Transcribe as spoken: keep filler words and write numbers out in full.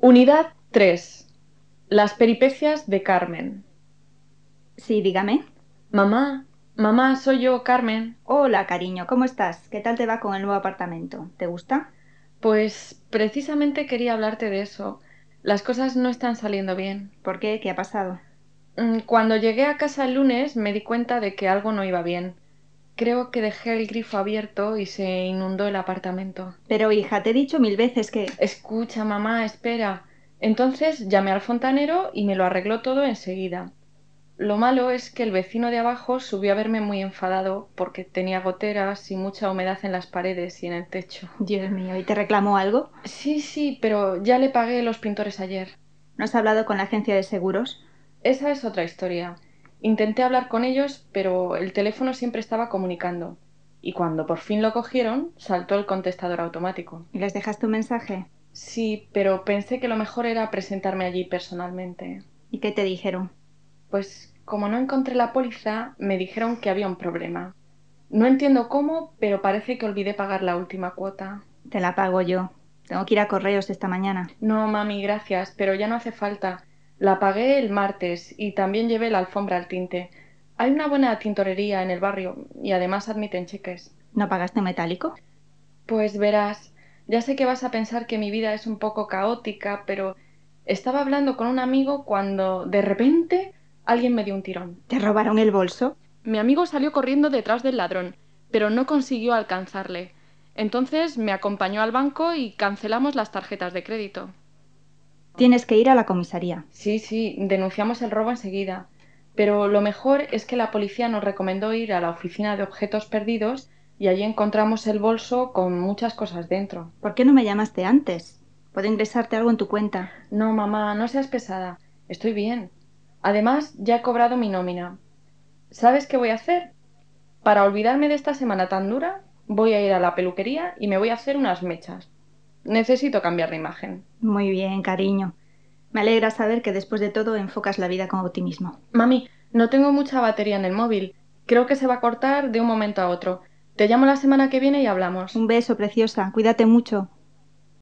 Unidad tres. Las peripecias de Carmen. Sí, dígame. Mamá, mamá, soy yo, Carmen. Hola, cariño, ¿cómo estás? ¿Qué tal te va con el nuevo apartamento? ¿Te gusta? Pues precisamente quería hablarte de eso. Las cosas no están saliendo bien. ¿Por qué? ¿Qué ha pasado? Mm, Cuando llegué a casa el lunes me di cuenta de que algo no iba bien. Creo que dejé el grifo abierto y se inundó el apartamento. Pero, hija, te he dicho mil veces que... Escucha, mamá, espera. Entonces llamé al fontanero y me lo arregló todo enseguida. Lo malo es que el vecino de abajo subió a verme muy enfadado porque tenía goteras y mucha humedad en las paredes y en el techo. Dios mío, ¿y te reclamó algo? Sí, sí, pero ya le pagué los pintores ayer. ¿No has hablado con la agencia de seguros? Esa es otra historia. Intenté hablar con ellos, pero el teléfono siempre estaba comunicando. Y cuando por fin lo cogieron, saltó el contestador automático. ¿Y les dejaste un mensaje? Sí, pero pensé que lo mejor era presentarme allí personalmente. ¿Y qué te dijeron? Pues como no encontré la póliza, me dijeron que había un problema. No entiendo cómo, pero parece que olvidé pagar la última cuota. Te la pago yo. Tengo que ir a correos esta mañana. No, mami, gracias, pero ya no hace falta. La pagué el martes y también llevé la alfombra al tinte. Hay una buena tintorería en el barrio y además admiten cheques. ¿No pagaste metálico? Pues verás, ya sé que vas a pensar que mi vida es un poco caótica, pero estaba hablando con un amigo cuando de repente alguien me dio un tirón. ¿Te robaron el bolso? Mi amigo salió corriendo detrás del ladrón, pero no consiguió alcanzarle. Entonces me acompañó al banco y cancelamos las tarjetas de crédito. Tienes que ir a la comisaría. Sí, sí, denunciamos el robo enseguida. Pero lo mejor es que la policía nos recomendó ir a la oficina de objetos perdidos y allí encontramos el bolso con muchas cosas dentro. ¿Por qué no me llamaste antes? ¿Puedo ingresarte algo en tu cuenta? No, mamá, no seas pesada. Estoy bien. Además, ya he cobrado mi nómina. ¿Sabes qué voy a hacer? Para olvidarme de esta semana tan dura, voy a ir a la peluquería y me voy a hacer unas mechas. Necesito cambiar de imagen. Muy bien, cariño. Me alegra saber que después de todo enfocas la vida con optimismo. Mami, no tengo mucha batería en el móvil. Creo que se va a cortar de un momento a otro. Te llamo la semana que viene y hablamos. Un beso, preciosa. Cuídate mucho.